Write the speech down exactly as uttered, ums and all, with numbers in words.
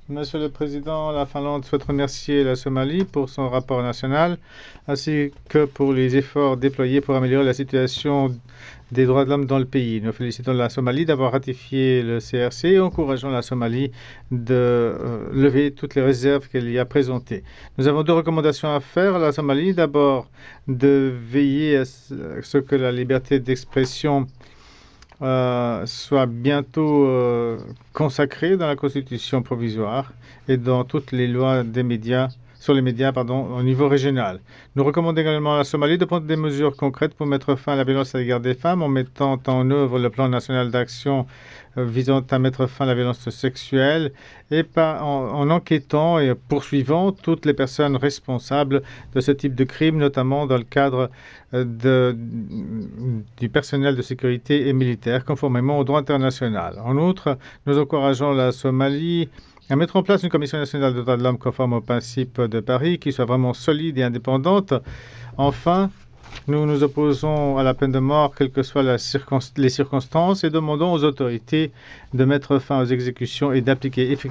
Monsieur le Président, la Finlande souhaite remercier la Somalie pour son rapport national, ainsi que pour les efforts déployés pour améliorer la situation des droits de l'homme dans le pays. Nous félicitons la Somalie d'avoir ratifié le C R C et encourageons la Somalie de euh, lever toutes les réserves qu'elle y a présentées. Nous avons deux recommandations à faire à la Somalie. D'abord, de veiller à ce que la liberté d'expression euh, soit bientôt euh, consacré dans la Constitution provisoire et dans toutes les lois des médias, sur les médias pardon, au niveau régional. Nous recommandons également à la Somalie de prendre des mesures concrètes pour mettre fin à la violence à l'égard des femmes en mettant en œuvre le plan national d'action euh, visant à mettre fin à la violence sexuelle et pas en, en enquêtant et poursuivant toutes les personnes responsables de ce type de crime, notamment dans le cadre de, du personnel de sécurité et militaire, conformément au droit international. En outre, nous encourageons la Somalie à mettre en place une commission nationale des droits de l'homme conforme aux principes de Paris, qui soit vraiment solide et indépendante. Enfin, nous nous opposons à la peine de mort, quelles que soient la circonst- les circonstances, et demandons aux autorités de mettre fin aux exécutions et d'appliquer effectivement